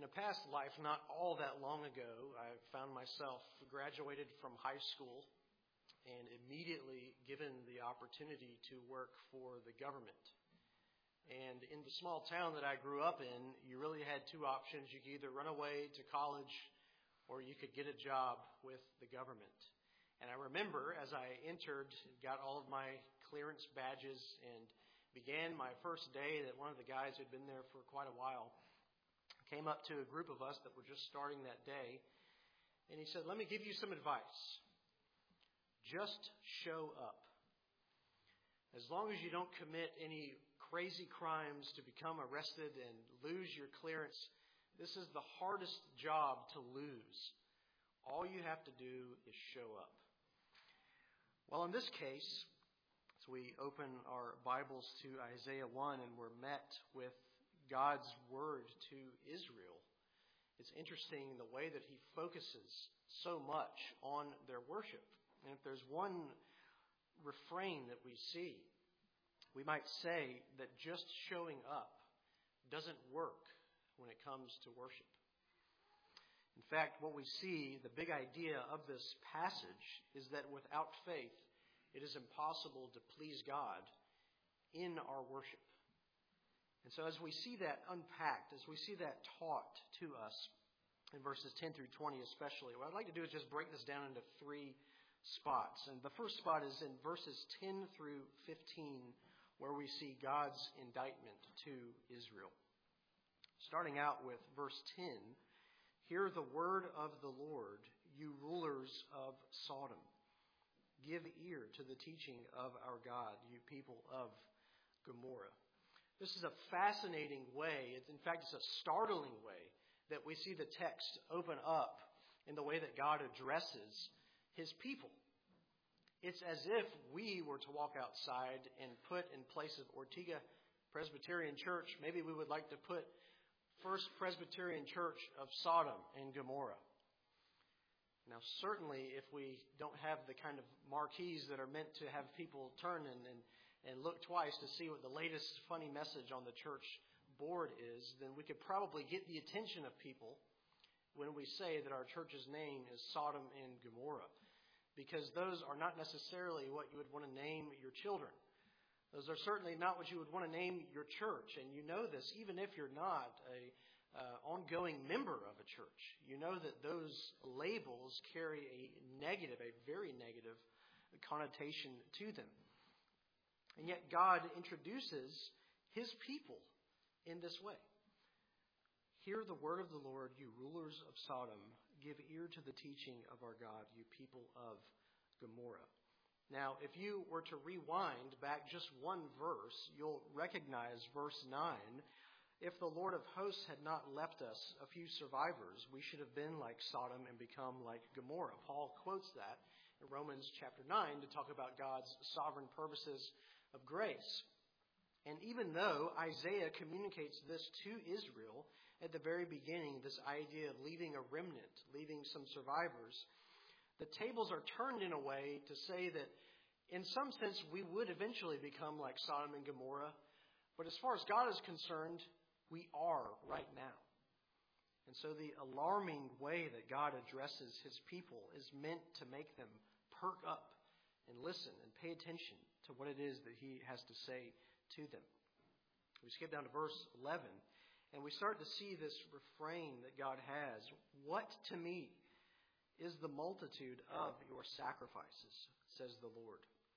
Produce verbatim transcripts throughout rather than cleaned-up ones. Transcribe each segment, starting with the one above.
In a past life, not all that long ago, I found myself graduated from high school and immediately given the opportunity to work for the government. And in the small town that I grew up in, you really had two options. You could either run away to college or you could get a job with the government. And I remember as I entered, got all of my clearance badges and began my first day, that one of the guys who had been there for quite a while came up to a group of us that were just starting that day, and he said, "Let me give you some advice. Just show up. As long as you don't commit any crazy crimes to become arrested and lose your clearance, this is the hardest job to lose. All you have to do is show up." Well, in this case, as we open our Bibles to Isaiah one and we're met with God's word to Israel, it's interesting the way that he focuses so much on their worship. And if there's one refrain that we see, we might say that just showing up doesn't work when it comes to worship. In fact, what we see, the big idea of this passage, is that without faith, it is impossible to please God in our worship. And so as we see that unpacked, as we see that taught to us in verses ten through twenty especially, what I'd like to do is just break this down into three spots. And the first spot is in verses ten through fifteen, where we see God's indictment to Israel. Starting out with verse ten, "Hear the word of the Lord, you rulers of Sodom. Give ear to the teaching of our God, you people of Gomorrah." This is a fascinating way, in fact, it's a startling way that we see the text open up in the way that God addresses his people. It's as if we were to walk outside and put in place of Ortega Presbyterian Church, maybe we would like to put First Presbyterian Church of Sodom and Gomorrah. Now, certainly, if we don't have the kind of marquees that are meant to have people turn and, and, and look twice to see what the latest funny message on the church board is, then we could probably get the attention of people when we say that our church's name is Sodom and Gomorrah, because those are not necessarily what you would want to name your children. Those are certainly not what you would want to name your church, and you know this even if you're not a uh, ongoing member of a church. You know that those labels carry a negative, a very negative connotation to them. And yet God introduces his people in this way. "Hear the word of the Lord, you rulers of Sodom. Give ear to the teaching of our God, you people of Gomorrah." Now, if you were to rewind back just one verse, you'll recognize verse nine. "If the Lord of hosts had not left us a few survivors, we should have been like Sodom and become like Gomorrah." Paul quotes that in Romans chapter nine to talk about God's sovereign purposes of grace. And even though Isaiah communicates this to Israel at the very beginning, this idea of leaving a remnant, leaving some survivors, the tables are turned in a way to say that in some sense we would eventually become like Sodom and Gomorrah, but as far as God is concerned, we are right now. And so the alarming way that God addresses his people is meant to make them perk up and listen and pay attention to what it is that he has to say to them. We skip down to verse eleven, and we start to see this refrain that God has. "What to me is the multitude of your sacrifices, says the Lord.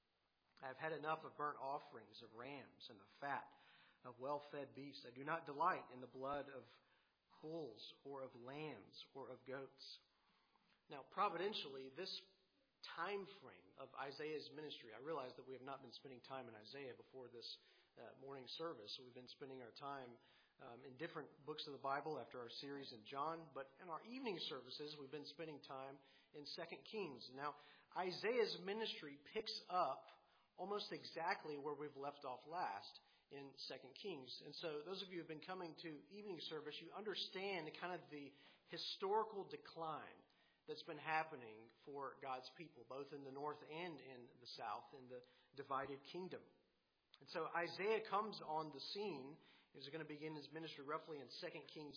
I have had enough of burnt offerings of rams and the fat of well-fed beasts. I do not delight in the blood of bulls or of lambs or of goats." Now, providentially, this time frame of Isaiah's ministry, I realize that we have not been spending time in Isaiah before this uh, morning service. We've been spending our time um, in different books of the Bible after our series in John, but in our evening services, we've been spending time in Second Kings. Now, Isaiah's ministry picks up almost exactly where we've left off last in Second Kings. And so those of you who have been coming to evening service, you understand kind of the historical decline that's been happening for God's people, both in the north and in the south, in the divided kingdom. And so Isaiah comes on the scene. He's going to begin his ministry roughly in Second Kings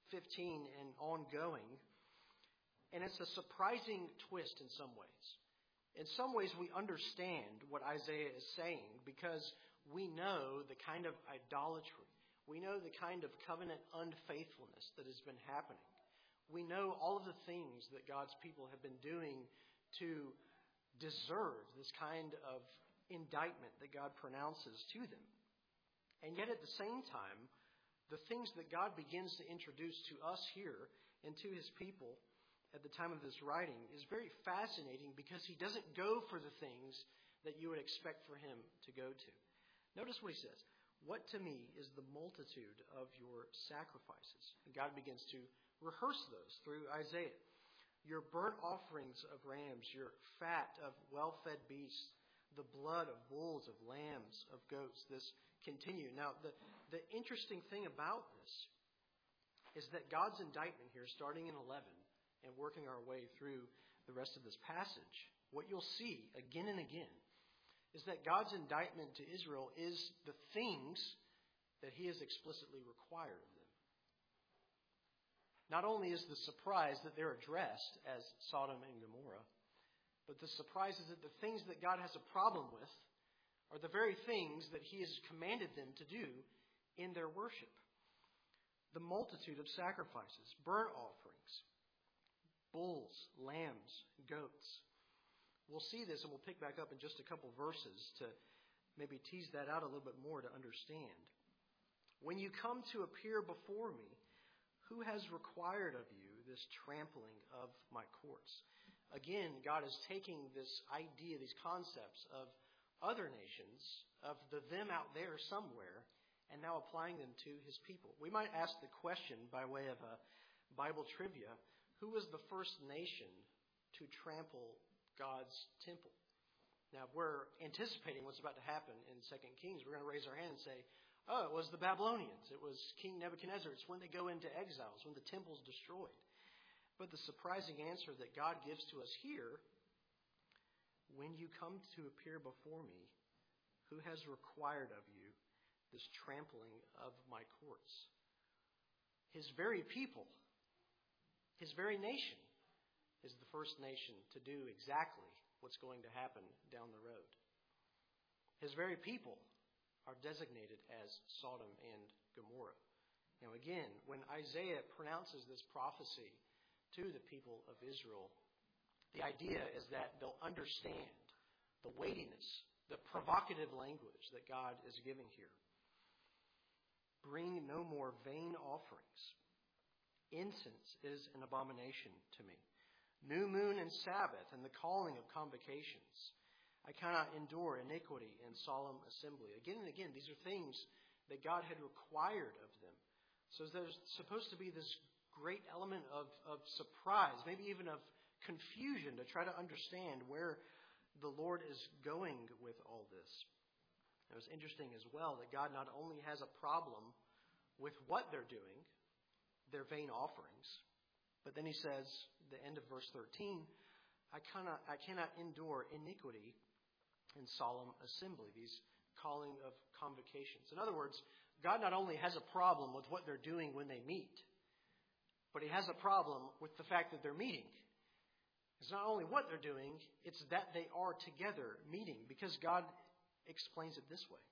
fifteen and ongoing. And it's a surprising twist in some ways. In some ways, we understand what Isaiah is saying because we know the kind of idolatry. We know the kind of covenant unfaithfulness that has been happening. We know all of the things that God's people have been doing to deserve this kind of indictment that God pronounces to them. And yet at the same time, the things that God begins to introduce to us here and to his people at the time of this writing is very fascinating because he doesn't go for the things that you would expect for him to go to. Notice what he says. What to me is the multitude of your sacrifices? And God begins to rehearse those through Isaiah. Your burnt offerings of rams, your fat of well-fed beasts, the blood of bulls, of lambs, of goats. This continue. Now, the, the interesting thing about this is that God's indictment here, starting in eleven, and working our way through the rest of this passage, what you'll see again and again is that God's indictment to Israel is the things that he has explicitly required of them. Not only is the surprise that they're addressed as Sodom and Gomorrah, but the surprise is that the things that God has a problem with are the very things that he has commanded them to do in their worship. The multitude of sacrifices, burnt offerings, bulls, lambs, goats. We'll see this, and we'll pick back up in just a couple verses to maybe tease that out a little bit more to understand. When you come to appear before me, who has required of you this trampling of my courts? Again, God is taking this idea, these concepts of other nations, of the them out there somewhere, and now applying them to his people. We might ask the question by way of a Bible trivia, who was the first nation to trample God's temple? Now, if we're anticipating what's about to happen in Second Kings, we're going to raise our hand and say, oh, it was the Babylonians. It was King Nebuchadnezzar. It's when they go into exile. It's when the temple's destroyed. But the surprising answer that God gives to us here, when you come to appear before me, who has required of you this trampling of my courts? His very people, his very nation, is the first nation to do exactly what's going to happen down the road. His very people are designated as Sodom and Gomorrah. Now again, when Isaiah pronounces this prophecy to the people of Israel, the idea is that they'll understand the weightiness, the provocative language that God is giving here. Bring no more vain offerings. Incense is an abomination to me. New moon and Sabbath and the calling of convocations. I cannot endure iniquity and solemn assembly. Again and again, these are things that God had required of them. So there's supposed to be this great element of, of surprise, maybe even of confusion to try to understand where the Lord is going with all this. It was interesting as well that God not only has a problem with what they're doing, their vain offerings, but then he says, the end of verse thirteen, I cannot, I cannot endure iniquity and solemn assembly, these calling of convocations. In other words, God not only has a problem with what they're doing when they meet, but he has a problem with the fact that they're meeting. It's not only what they're doing, it's that they are together meeting, because God explains it this way.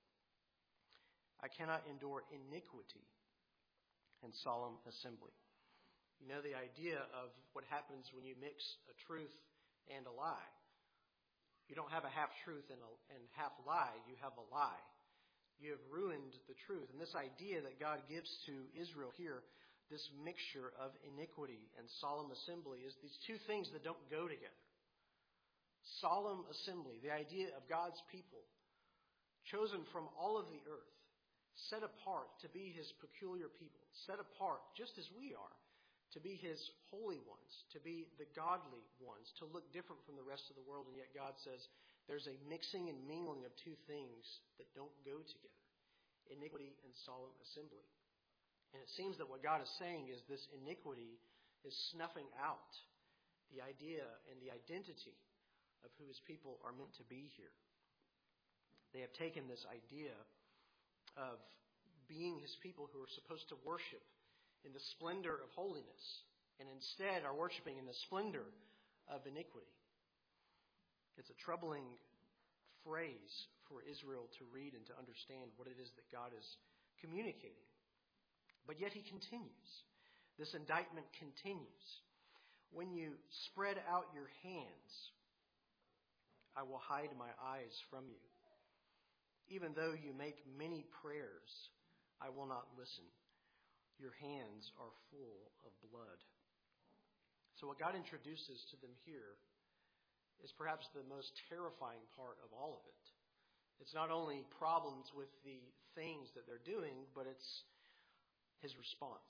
I cannot endure iniquity and solemn assembly. You know the idea of what happens when you mix a truth and a lie. You don't have a half truth and a and half lie, you have a lie. You have ruined the truth. And this idea that God gives to Israel here, this mixture of iniquity and solemn assembly, is these two things that don't go together. Solemn assembly, the idea of God's people, chosen from all of the earth, set apart to be his peculiar people, set apart just as we are, to be his holy ones, to be the godly ones, to look different from the rest of the world. And yet God says there's a mixing and mingling of two things that don't go together, iniquity and solemn assembly. And it seems that what God is saying is this iniquity is snuffing out the idea and the identity of who his people are meant to be here. They have taken this idea of being his people who are supposed to worship in the splendor of holiness, and instead are worshiping in the splendor of iniquity. It's a troubling phrase for Israel to read and to understand what it is that God is communicating. But yet he continues. This indictment continues. When you spread out your hands, I will hide my eyes from you. Even though you make many prayers, I will not listen. Your hands are full of blood. So what God introduces to them here is perhaps the most terrifying part of all of it. It's not only problems with the things that they're doing, but it's his response.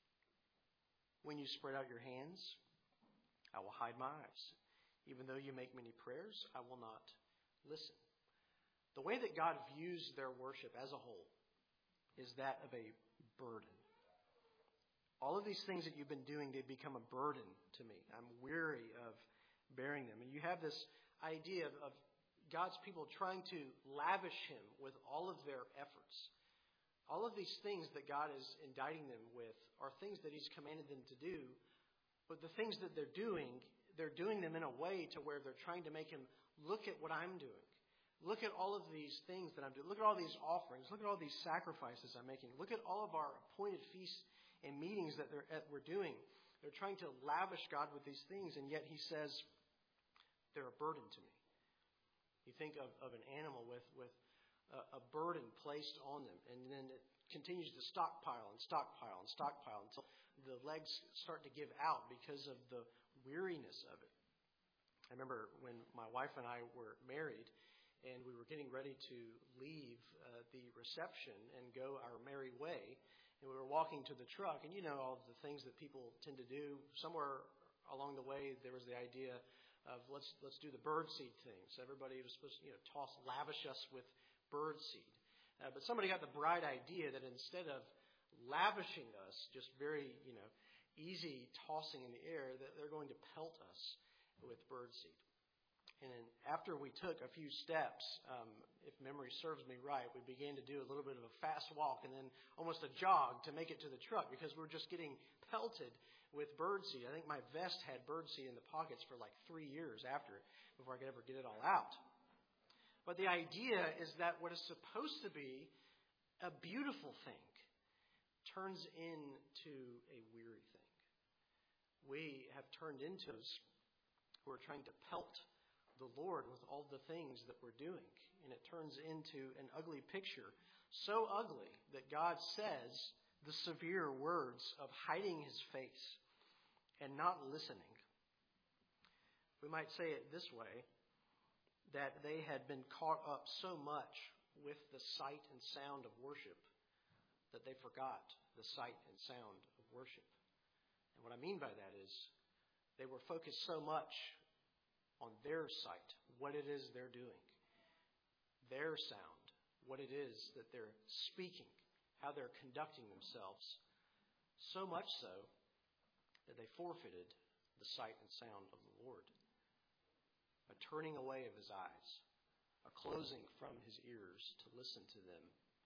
When you spread out your hands, I will hide my eyes. Even though you make many prayers, I will not listen. The way that God views their worship as a whole is that of a burden. All of these things that you've been doing, they become a burden to me. I'm weary of bearing them. And you have this idea of, of God's people trying to lavish him with all of their efforts. All of these things that God is indicting them with are things that he's commanded them to do. But the things that they're doing, they're doing them in a way to where they're trying to make him look at what I'm doing. Look at all of these things that I'm doing. Look at all these offerings. Look at all these sacrifices I'm making. Look at all of our appointed feasts and meetings that they're, that we're doing. They're trying to lavish God with these things, and yet he says they're a burden to me. You think of, of an animal with, with a, a burden placed on them, and then it continues to stockpile and stockpile and stockpile until the legs start to give out because of the weariness of it. I remember when my wife and I were married, and we were getting ready to leave uh, the reception and go our merry way. And we were walking to the truck, and you know all of the things that people tend to do. Somewhere along the way, there was the idea of let's let's do the bird seed thing. So everybody was supposed to, you know, toss, lavish us with bird seed. Uh, but somebody got the bright idea that instead of lavishing us, just very, you know, easy tossing in the air, that they're going to pelt us with bird seed. And then after we took a few steps, um, if memory serves me right, we began to do a little bit of a fast walk and then almost a jog to make it to the truck because we were just getting pelted with birdseed. I think my vest had birdseed in the pockets for like three years after before I could ever get it all out. But the idea is that what is supposed to be a beautiful thing turns into a weary thing. We have turned into those who are trying to pelt the Lord with all the things that we're doing. And it turns into an ugly picture. So ugly that God says the severe words of hiding his face and not listening. We might say it this way, that they had been caught up so much with the sight and sound of worship that they forgot the sight and sound of worship. And what I mean by that is they were focused so much on their sight, what it is they're doing, their sound, what it is that they're speaking, how they're conducting themselves, so much so that they forfeited the sight and sound of the Lord. A turning away of his eyes, a closing from his ears to listen to them.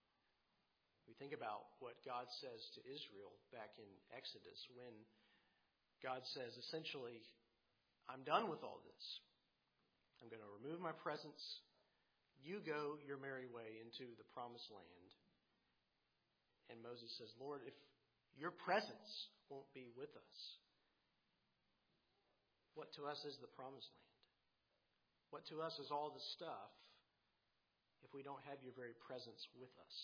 We think about what God says to Israel back in Exodus when God says essentially, I'm done with all this. I'm going to remove my presence. You go your merry way into the promised land. And Moses says, Lord, if your presence won't be with us, what to us is the promised land? What to us is all the stuff if we don't have your very presence with us?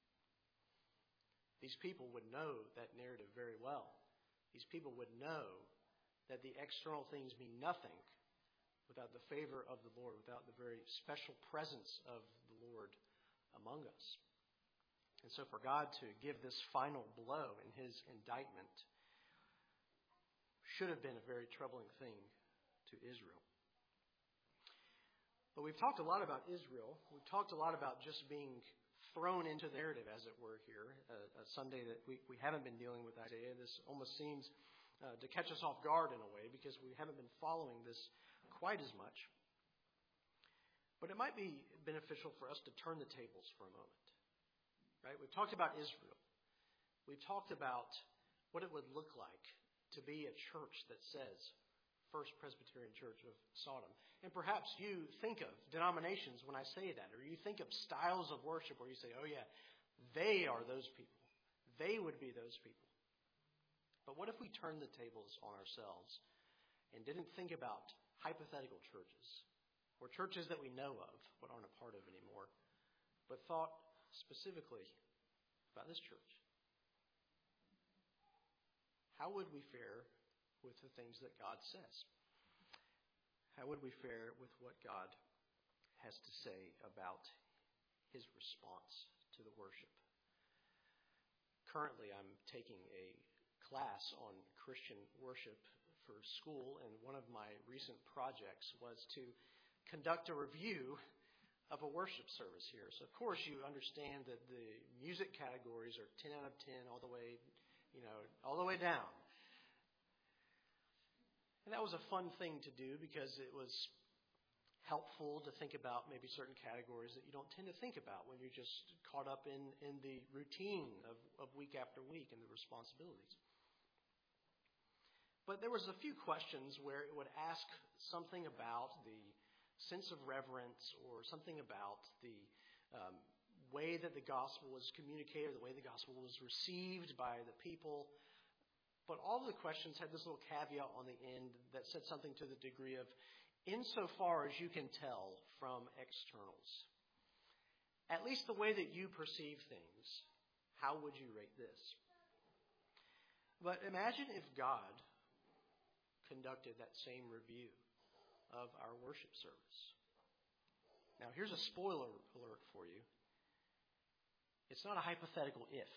These people would know that narrative very well. These people would know that the external things mean nothing without the favor of the Lord, without the very special presence of the Lord among us. And so for God to give this final blow in his indictment should have been a very troubling thing to Israel. But we've talked a lot about Israel. We've talked a lot about just being thrown into the narrative, as it were, here. A, a Sunday that we, we haven't been dealing with Isaiah. This almost seems uh, to catch us off guard in a way because we haven't been following this quite as much. But it might be beneficial for us to turn the tables for a moment. Right? We've talked about Israel. We've talked about what it would look like to be a church that says First Presbyterian Church of Sodom. And perhaps you think of denominations when I say that, or you think of styles of worship where you say, oh yeah, they are those people. They would be those people. But what if we turned the tables on ourselves and didn't think about hypothetical churches, or churches that we know of but aren't a part of anymore, but thought specifically about this church? How would we fare with the things that God says? How would we fare with what God has to say about his response to the worship? Currently, I'm taking a class on Christian worship for school, and one of my recent projects was to conduct a review of a worship service here. So, of course, you understand that the music categories are ten out of ten all the way, you know, all the way down. And that was a fun thing to do because it was helpful to think about maybe certain categories that you don't tend to think about when you're just caught up in, in the routine of, of week after week and the responsibilities. But there was a few questions where it would ask something about the sense of reverence or something about the um, way that the gospel was communicated, the way the gospel was received by the people. But all of the questions had this little caveat on the end that said something to the degree of, insofar as you can tell from externals, at least the way that you perceive things, how would you rate this? But imagine if God conducted that same review of our worship service. Now, here's a spoiler alert for you. It's not a hypothetical if.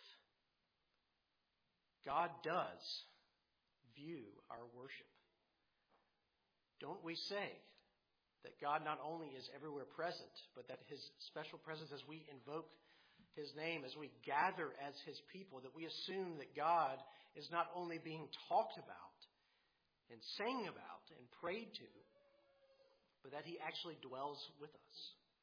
God does view our worship. Don't we say that God not only is everywhere present, but that his special presence as we invoke his name, as we gather as his people, that we assume that God is not only being talked about and sang about and prayed to, but that he actually dwells with us.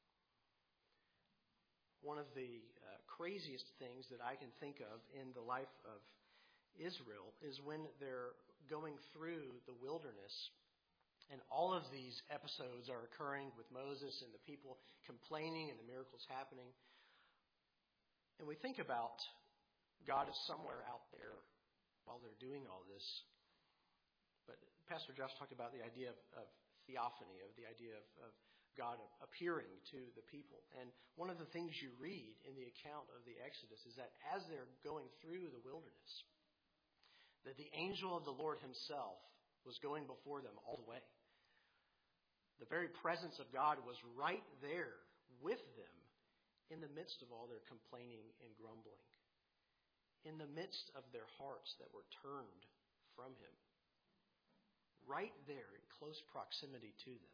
One of the uh, craziest things that I can think of in the life of Israel is when they're going through the wilderness and all of these episodes are occurring with Moses and the people complaining and the miracles happening. And we think about God is somewhere out there while they're doing all this. But Pastor Josh talked about the idea of, of theophany, of the idea of, of God appearing to the people. And one of the things you read in the account of the Exodus is that as they're going through the wilderness, that the angel of the Lord himself was going before them all the way. The very presence of God was right there with them in the midst of all their complaining and grumbling, in the midst of their hearts that were turned from him, right there in close proximity to them.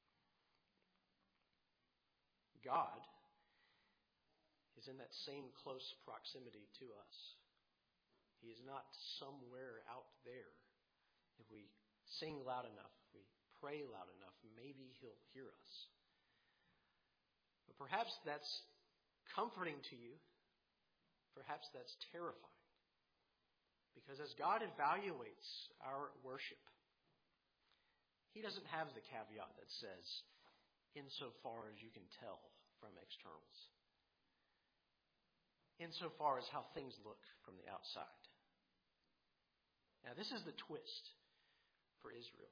God is in that same close proximity to us. He is not somewhere out there. If we sing loud enough, if we pray loud enough, maybe he'll hear us. But perhaps that's comforting to you. Perhaps that's terrifying. Because as God evaluates our worship, he doesn't have the caveat that says, insofar as you can tell from externals. Insofar as how things look from the outside. Now, this is the twist for Israel.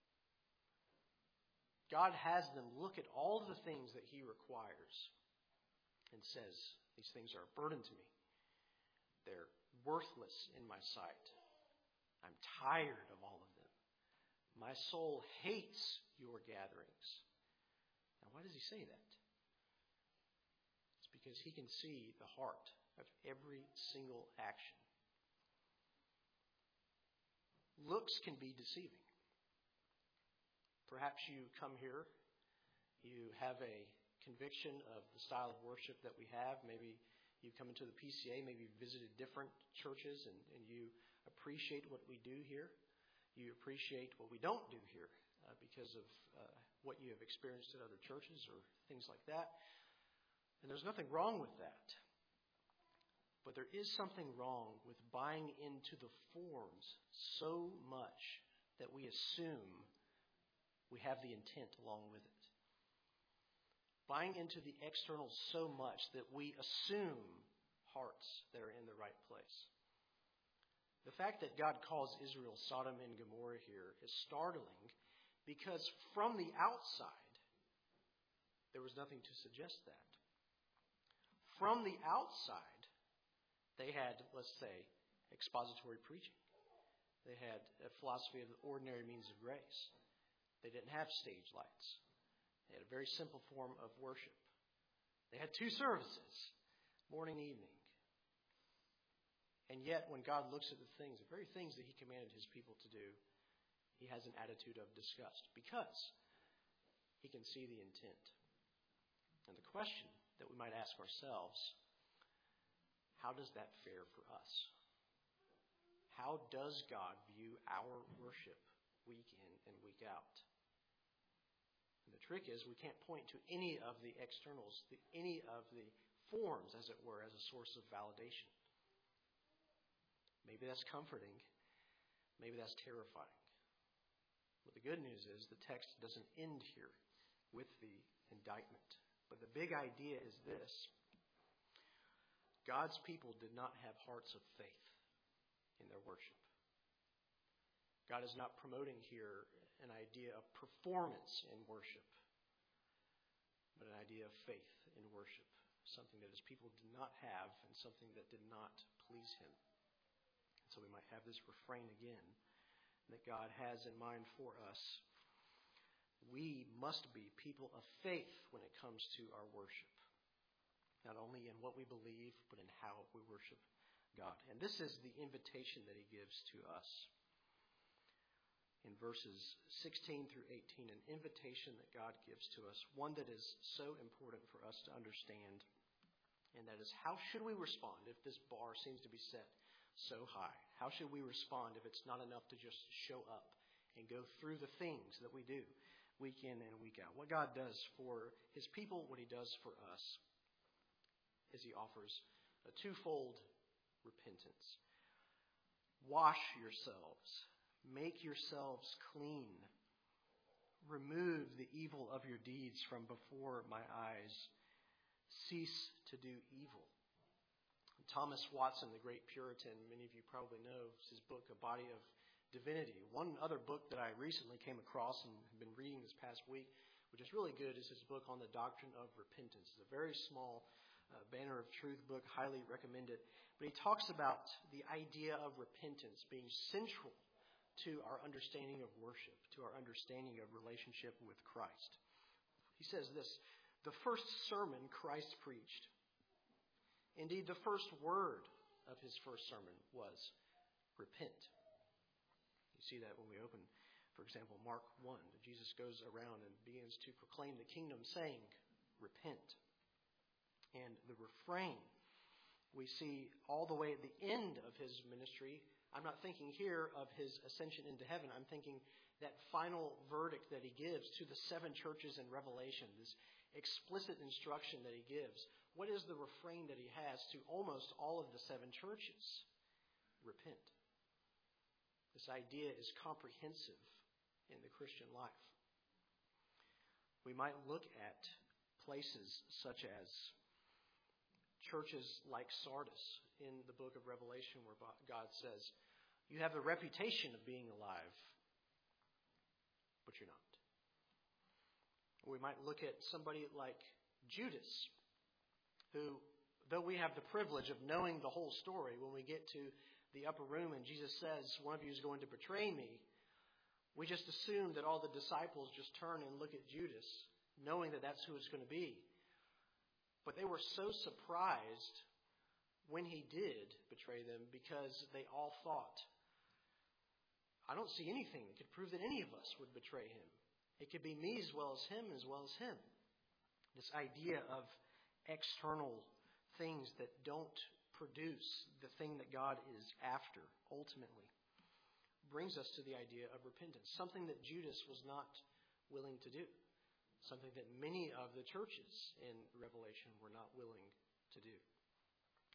God has them look at all the things that he requires and says, these things are a burden to me. They're worthless in my sight. I'm tired of all of them. My soul hates your gatherings. Now, why does he say that? It's because he can see the heart of every single action. Looks can be deceiving. Perhaps you come here, you have a conviction of the style of worship that we have. Maybe you come into the P C A, maybe you've visited different churches and, and you appreciate what we do here. You appreciate what we don't do here uh, because of uh, what you have experienced at other churches or things like that. And there's nothing wrong with that. But there is something wrong with buying into the forms so much that we assume we have the intent along with it. Buying into the external so much that we assume hearts that are in the right place. The fact that God calls Israel Sodom and Gomorrah here is startling because from the outside, there was nothing to suggest that. From the outside, they had, let's say, expository preaching. They had a philosophy of the ordinary means of grace. They didn't have stage lights. They had a very simple form of worship. They had two services, morning and evening. And yet, when God looks at the things, the very things that He commanded His people to do, He has an attitude of disgust because He can see the intent. And the question that we might ask ourselves, how does that fare for us? How does God view our worship week in and week out? And the trick is we can't point to any of the externals, the, any of the forms, as it were, as a source of validation. Maybe that's comforting. Maybe that's terrifying. But the good news is the text doesn't end here with the indictment. But the big idea is this. God's people did not have hearts of faith in their worship. God is not promoting here an idea of performance in worship, but an idea of faith in worship. Something that His people did not have and something that did not please Him. And so we might have this refrain again that God has in mind for us. We must be people of faith when it comes to our worship. Not only in what we believe, but in how we worship God. And this is the invitation that He gives to us. In verses sixteen through eighteen, an invitation that God gives to us, one that is so important for us to understand, and that is, how should we respond if this bar seems to be set so high? How should we respond if it's not enough to just show up and go through the things that we do week in and week out? What God does for His people, what He does for us, is He offers a twofold repentance. Wash yourselves. Make yourselves clean. Remove the evil of your deeds from before my eyes. Cease to do evil. Thomas Watson, the great Puritan, many of you probably know his book, A Body of Divinity. One other book that I recently came across and have been reading this past week, which is really good, is his book on the doctrine of repentance. It's a very small uh, banner of truth book, highly recommend it. But he talks about the idea of repentance being central to our understanding of worship, to our understanding of relationship with Christ. He says this, the first sermon Christ preached, indeed, the first word of His first sermon was, repent. You see that when we open, for example, Mark one. Jesus goes around and begins to proclaim the kingdom, saying, repent. And the refrain we see all the way at the end of His ministry. I'm not thinking here of His ascension into heaven. I'm thinking that final verdict that He gives to the seven churches in Revelation, this explicit instruction that He gives. What is the refrain that He has to almost all of the seven churches? Repent. This idea is comprehensive in the Christian life. We might look at places such as churches like Sardis in the book of Revelation, where God says, you have the reputation of being alive, but you're not. We might look at somebody like Judas, who, though we have the privilege of knowing the whole story, when we get to the upper room and Jesus says, one of you is going to betray me, we just assume that all the disciples just turn and look at Judas, knowing that that's who it's going to be. But they were so surprised when he did betray them because they all thought, I don't see anything that could prove that any of us would betray him. It could be me as well as him as well as him. This idea of external things that don't produce the thing that God is after ultimately brings us to the idea of repentance. Something that Judas was not willing to do. Something that many of the churches in Revelation were not willing to do.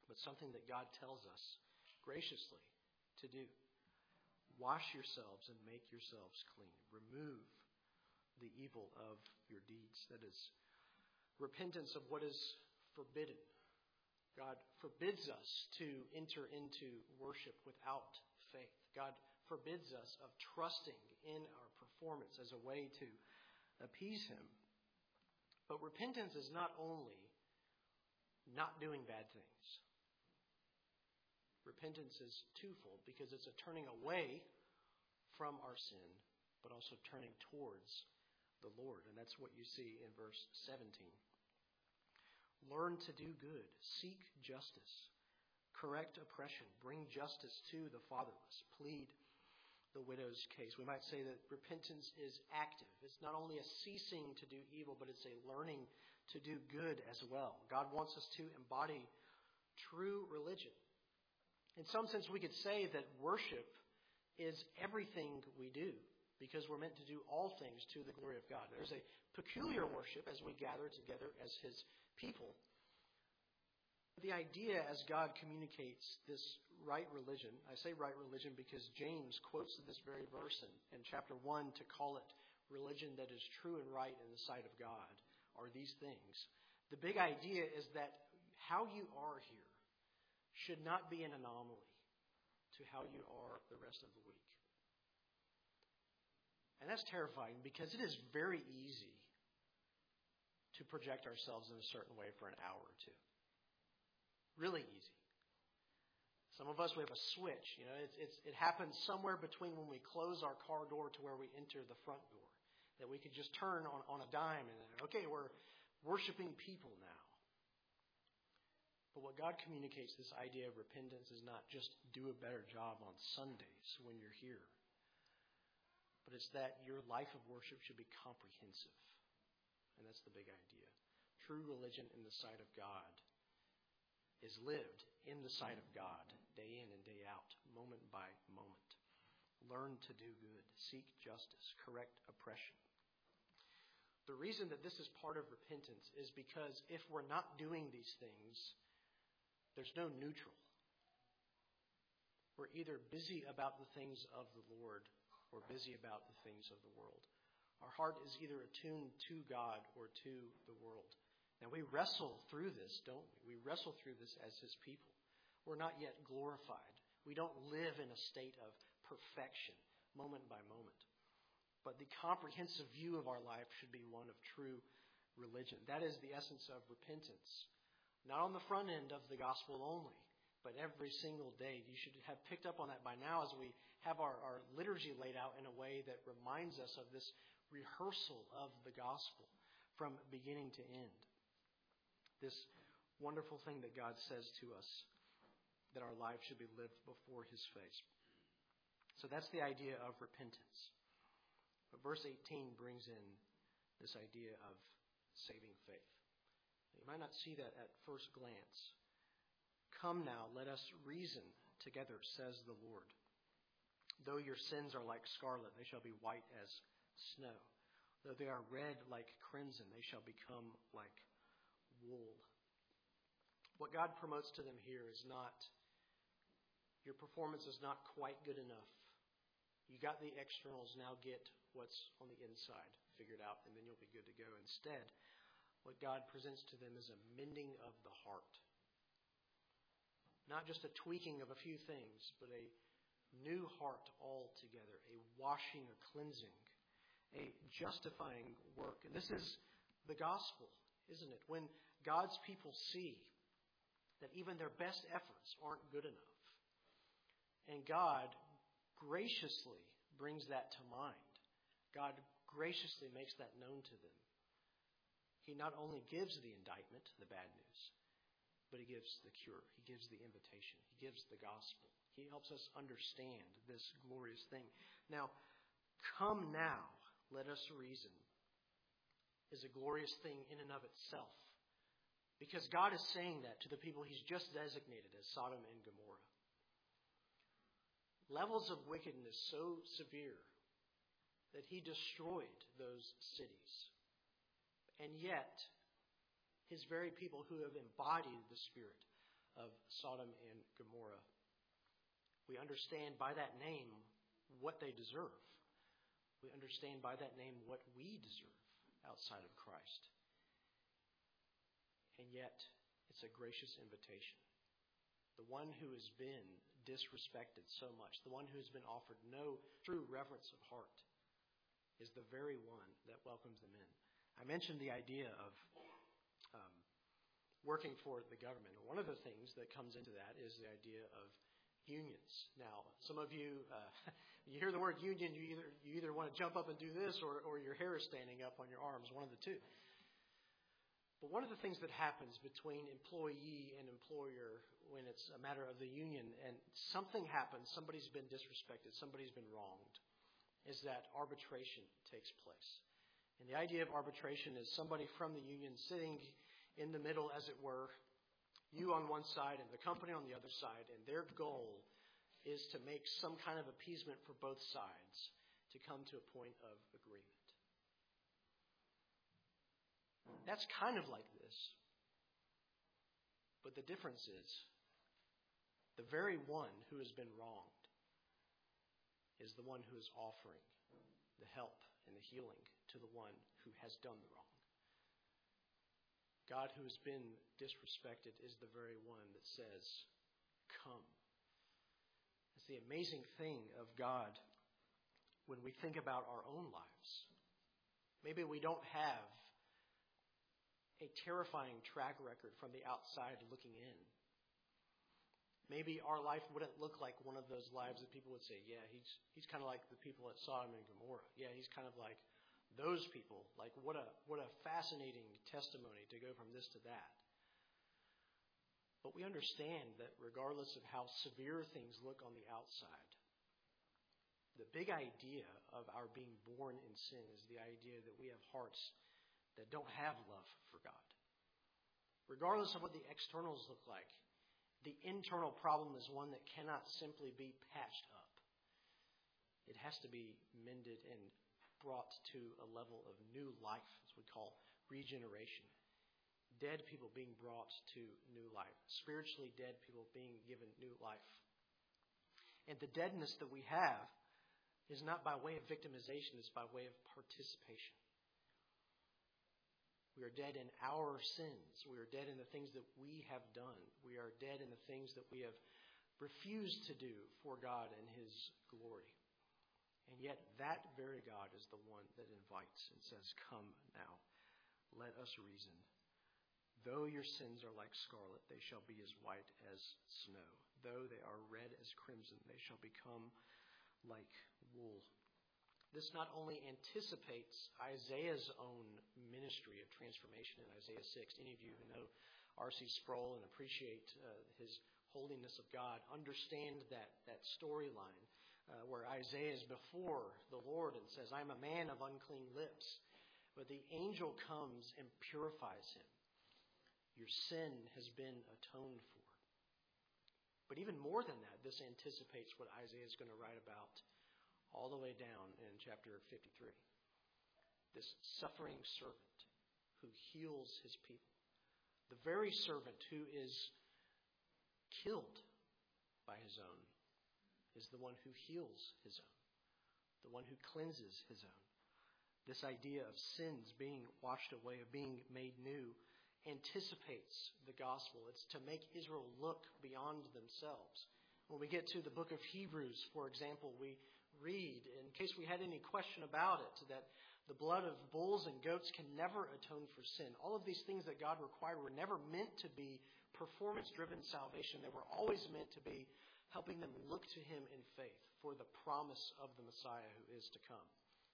but something that God tells us graciously to do. Wash yourselves and make yourselves clean. Remove the evil of your deeds. That is repentance of what is forbidden. God forbids us to enter into worship without faith. God forbids us of trusting in our performance as a way to appease Him. But repentance is not only not doing bad things. Repentance is twofold because it's a turning away from our sin, but also turning towards the Lord. And that's what you see in verse seventeen. Learn to do good. Seek justice. Correct oppression. Bring justice to the fatherless. Plead the widow's case. We might say that repentance is active. It's not only a ceasing to do evil, but it's a learning to do good as well. God wants us to embody true religion. In some sense, we could say that worship is everything we do because we're meant to do all things to the glory of God. There's a peculiar worship as we gather together as His people. The idea as God communicates this right religion, I say right religion because James quotes this very verse in, in chapter one to call it religion that is true and right in the sight of God, are these things. The big idea is that how you are here should not be an anomaly to how you are the rest of the week. And that's terrifying because it is very easy to project ourselves in a certain way for an hour or two. Really easy. Some of us, we have a switch. You know, it's, it's, it happens somewhere between when we close our car door to where we enter the front door. That we could just turn on, on a dime and, okay, we're worshiping people now. But what God communicates, this idea of repentance, is not just do a better job on Sundays when you're here. But it's that your life of worship should be comprehensive. And that's the big idea. True religion in the sight of God is lived in the sight of God, day in and day out, moment by moment. Learn to do good. Seek justice. Correct oppression. The reason that this is part of repentance is because if we're not doing these things, there's no neutral. We're either busy about the things of the Lord or busy about the things of the world. Our heart is either attuned to God or to the world. Now, we wrestle through this, don't we? We wrestle through this as His people. We're not yet glorified. We don't live in a state of perfection, moment by moment. But the comprehensive view of our life should be one of true religion. That is the essence of repentance. Not on the front end of the gospel only, but every single day. You should have picked up on that by now as we have our, our liturgy laid out in a way that reminds us of this rehearsal of the gospel from beginning to end. This wonderful thing that God says to us, that our lives should be lived before His face. So that's the idea of repentance. But verse eighteen brings in this idea of saving faith. You might not see that at first glance. Come now, let us reason together, says the Lord. Though your sins are like scarlet, they shall be white as snow. Though they are red like crimson, they shall become like wool. What God promotes to them here is not, your performance is not quite good enough. You got the externals, now get what's on the inside figured out, and then you'll be good to go. Instead, what God presents to them is a mending of the heart. Not just a tweaking of a few things, but a new heart altogether, a washing, a cleansing, a justifying work. And this is the gospel, isn't it? When God's people see that even their best efforts aren't good enough, and God graciously brings that to mind. God graciously makes that known to them. He not only gives the indictment, the bad news, but He gives the cure. He gives the invitation. He gives the gospel. He helps us understand this glorious thing. Now, come now, let us reason, is a glorious thing in and of itself. Because God is saying that to the people He's just designated as Sodom and Gomorrah. Levels of wickedness so severe that He destroyed those cities. And yet, His very people who have embodied the Spirit of Sodom and Gomorrah. We understand by that name what they deserve. We understand by that name what we deserve outside of Christ. And yet, it's a gracious invitation. The one who has been disrespected so much, the one who has been offered no true reverence of heart, is the very one that welcomes them in. I mentioned the idea of um, working for the government. One of the things that comes into that is the idea of unions. Now, some of you, uh, you hear the word union, you either you either want to jump up and do this, or, or your hair is standing up on your arms, one of the two. But one of the things that happens between employee and employer when it's a matter of the union and something happens, somebody's been disrespected, somebody's been wronged, is that arbitration takes place. And the idea of arbitration is somebody from the union sitting in the middle, as it were, you on one side and the company on the other side, and their goal is to make some kind of appeasement for both sides to come to a point of agreement. That's kind of like this. But the difference is, the very one who has been wronged is the one who is offering the help and the healing to the one who has done the wrong. God who has been disrespected is the very one that says, come. It's the amazing thing of God when we think about our own lives. Maybe we don't have a terrifying track record from the outside looking in. Maybe our life wouldn't look like one of those lives that people would say, yeah, he's he's kind of like the people at Sodom and Gomorrah. Yeah, he's kind of like those people. Like what a what a fascinating testimony to go from this to that. But we understand that regardless of how severe things look on the outside, the big idea of our being born in sin is the idea that we have hearts that don't have love for God. Regardless of what the externals look like, the internal problem is one that cannot simply be patched up. It has to be mended and brought to a level of new life, as we call regeneration. Dead people being brought to new life. Spiritually dead people being given new life. And the deadness that we have is not by way of victimization, it's by way of participation. We are dead in our sins. We are dead in the things that we have done. We are dead in the things that we have refused to do for God and His glory. And yet that very God is the one that invites and says, come now, let us reason. Though your sins are like scarlet, they shall be as white as snow. Though they are red as crimson, they shall become like wool. This not only anticipates Isaiah's own ministry of transformation in Isaiah six. Any of you who know R C Sproul and appreciate uh, his holiness of God understand that, that storyline uh, where Isaiah is before the Lord and says, I'm a man of unclean lips. But the angel comes and purifies him. Your sin has been atoned for. But even more than that, this anticipates what Isaiah is going to write about all the way down in chapter fifty-three. This suffering servant who heals his people. The very servant who is killed by his own is the one who heals his own. The one who cleanses his own. This idea of sins being washed away, of being made new, anticipates the gospel. It's to make Israel look beyond themselves. When we get to the book of Hebrews, for example, we read, in case we had any question about it, that the blood of bulls and goats can never atone for sin. All of these things that God required were never meant to be performance-driven salvation. They were always meant to be helping them look to Him in faith for the promise of the Messiah who is to come.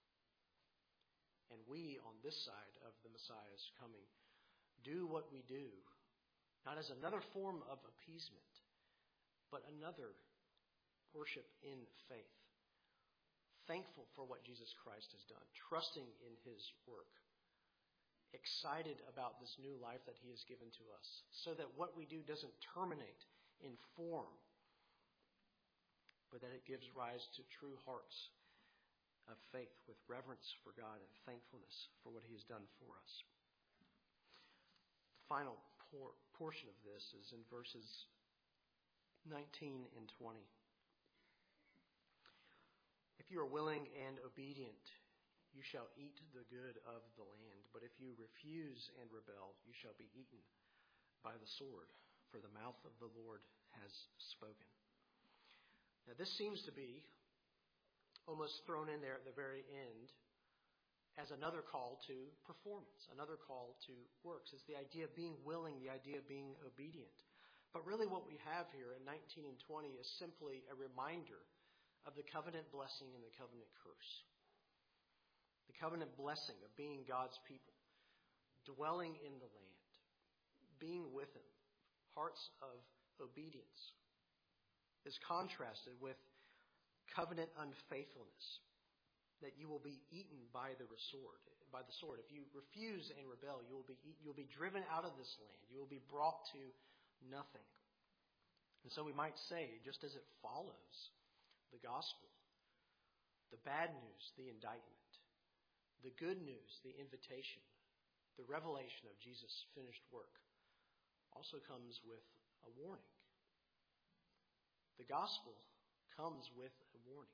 And we, on this side of the Messiah's coming, do what we do, not as another form of appeasement, but another worship in faith. Thankful for what Jesus Christ has done, trusting in His work, excited about this new life that He has given to us, so that what we do doesn't terminate in form, but that it gives rise to true hearts of faith with reverence for God and thankfulness for what He has done for us. The final por- portion of this is in verses nineteen and twenty. If you are willing and obedient, you shall eat the good of the land. But if you refuse and rebel, you shall be eaten by the sword, for the mouth of the Lord has spoken. Now this seems to be almost thrown in there at the very end as another call to performance, another call to works. It's the idea of being willing, the idea of being obedient. But really what we have here in nineteen and twenty is simply a reminder of the covenant blessing and the covenant curse. The covenant blessing of being God's people, dwelling in the land, being with Him, hearts of obedience, is contrasted with covenant unfaithfulness, that you will be eaten by the sword. By the sword, if you refuse and rebel, you will be eaten, you will be driven out of this land. You will be brought to nothing. And so we might say, just as it follows the gospel, the bad news, the indictment, the good news, the invitation, the revelation of Jesus' finished work, also comes with a warning. The gospel comes with a warning.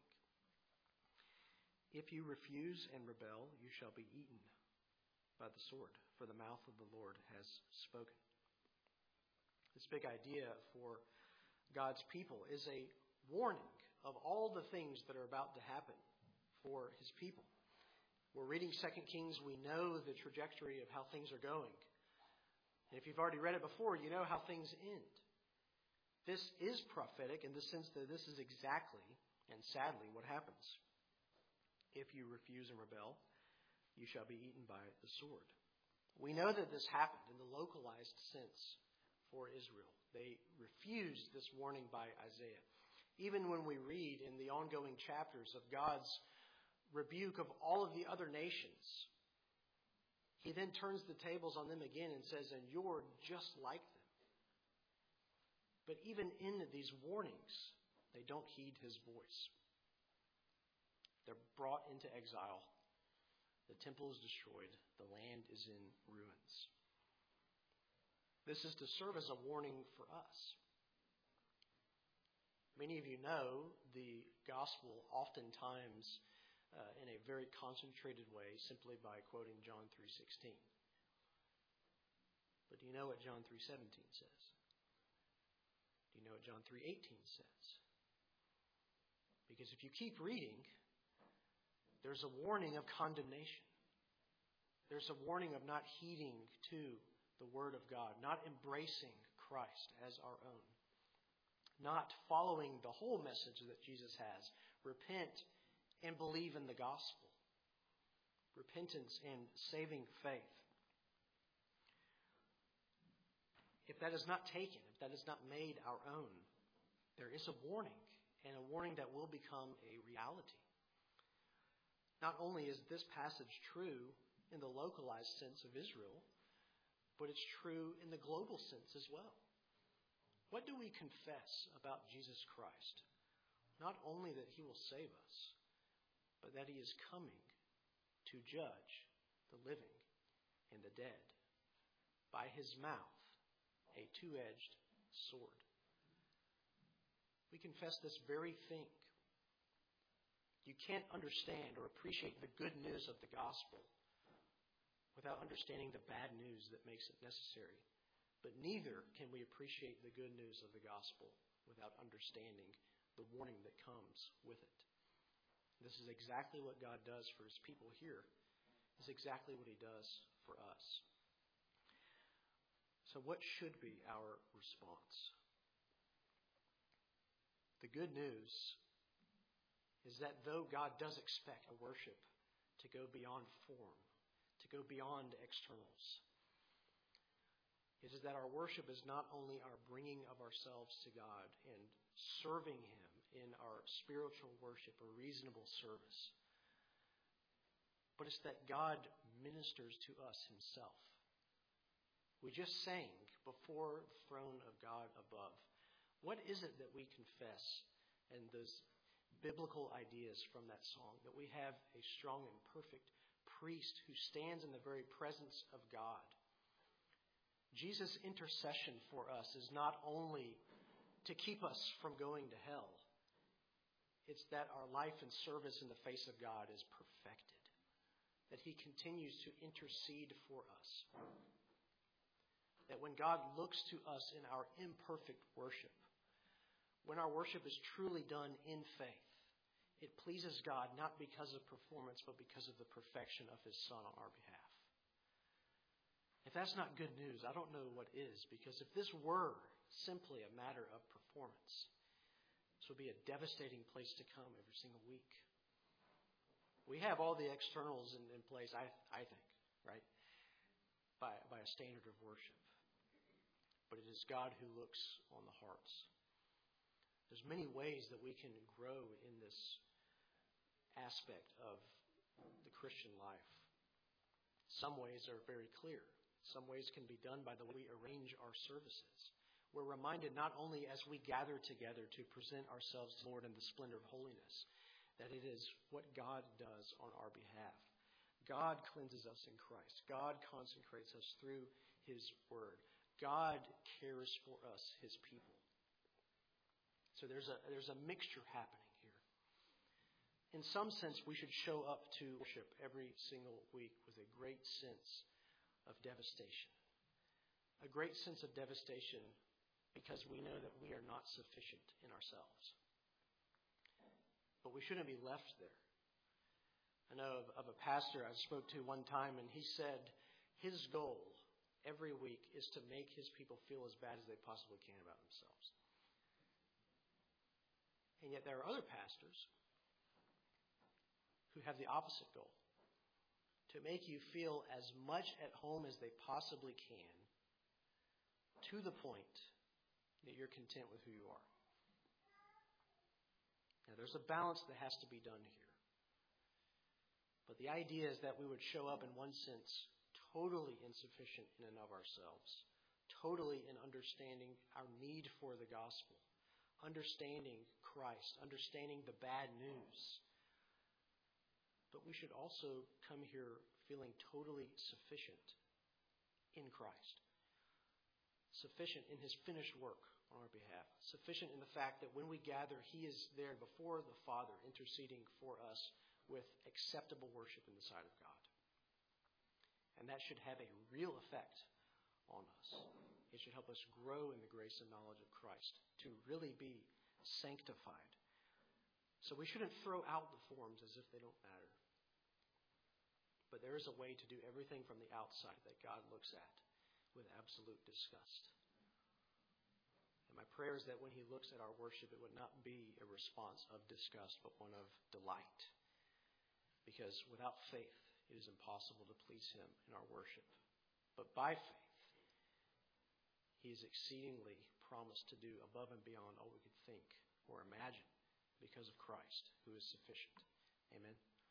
If you refuse and rebel, you shall be eaten by the sword, for the mouth of the Lord has spoken. This big idea for God's people is a warning of all the things that are about to happen for His people. We're reading Second Kings. We know the trajectory of how things are going. And if you've already read it before, you know how things end. This is prophetic in the sense that this is exactly and sadly what happens. If you refuse and rebel, you shall be eaten by the sword. We know that this happened in the localized sense for Israel. They refused this warning by Isaiah. Even when we read in the ongoing chapters of God's rebuke of all of the other nations, He then turns the tables on them again and says, and you're just like them. But even in these warnings, they don't heed His voice. They're brought into exile. The temple is destroyed. The land is in ruins. This is to serve as a warning for us. Many of you know the gospel oftentimes uh, in a very concentrated way simply by quoting John three sixteen. But do you know what John three seventeen says? Do you know what John three eighteen says? Because if you keep reading, there's a warning of condemnation. There's a warning of not heeding to the Word of God, not embracing Christ as our own, not following the whole message that Jesus has. Repent and believe in the gospel. Repentance and saving faith. If that is not taken, if that is not made our own, there is a warning, and a warning that will become a reality. Not only is this passage true in the localized sense of Israel, but it's true in the global sense as well. What do we confess about Jesus Christ? Not only that He will save us, but that He is coming to judge the living and the dead by His mouth, a two-edged sword. We confess this very thing. You can't understand or appreciate the good news of the gospel without understanding the bad news that makes it necessary. But neither can we appreciate the good news of the gospel without understanding the warning that comes with it. This is exactly what God does for His people here. It's exactly what He does for us. So what should be our response? The good news is that though God does expect a worship to go beyond form, to go beyond externals, it is that our worship is not only our bringing of ourselves to God and serving Him in our spiritual worship or reasonable service, but it's that God ministers to us Himself. We just sang before the throne of God above. What is it that we confess in those biblical ideas from that song? That we have a strong and perfect priest who stands in the very presence of God. Jesus' intercession for us is not only to keep us from going to hell. It's that our life and service in the face of God is perfected, that He continues to intercede for us. That when God looks to us in our imperfect worship, when our worship is truly done in faith, it pleases God not because of performance, but because of the perfection of His Son on our behalf. If that's not good news, I don't know what is, because if this were simply a matter of performance, this would be a devastating place to come every single week. We have all the externals in, in place, I, I think, right, by, by a standard of worship. But it is God who looks on the hearts. There's many ways that we can grow in this aspect of the Christian life. Some ways are very clear. Some ways can be done by the way we arrange our services. We're reminded not only as we gather together to present ourselves to the Lord in the splendor of holiness, that it is what God does on our behalf. God cleanses us in Christ. God consecrates us through His Word. God cares for us, His people. So there's a, there's a mixture happening here. In some sense, we should show up to worship every single week with a great sense of devastation. A great sense of devastation because we know that we are not sufficient in ourselves. But we shouldn't be left there. I know of, of a pastor I spoke to one time, and he said his goal every week is to make his people feel as bad as they possibly can about themselves. And yet there are other pastors who have the opposite goal, to make you feel as much at home as they possibly can, to the point that you're content with who you are. Now, there's a balance that has to be done here. But the idea is that we would show up in one sense totally insufficient in and of ourselves, totally in understanding our need for the gospel, understanding Christ, understanding the bad news. But we should also come here feeling totally sufficient in Christ. Sufficient in His finished work on our behalf. Sufficient in the fact that when we gather, He is there before the Father interceding for us with acceptable worship in the sight of God. And that should have a real effect on us. It should help us grow in the grace and knowledge of Christ to really be sanctified. So we shouldn't throw out the forms as if they don't matter. But there is a way to do everything from the outside that God looks at with absolute disgust. And my prayer is that when He looks at our worship, it would not be a response of disgust, but one of delight. Because without faith, it is impossible to please Him in our worship. But by faith, He is exceedingly promised to do above and beyond all we could think or imagine because of Christ, who is sufficient. Amen.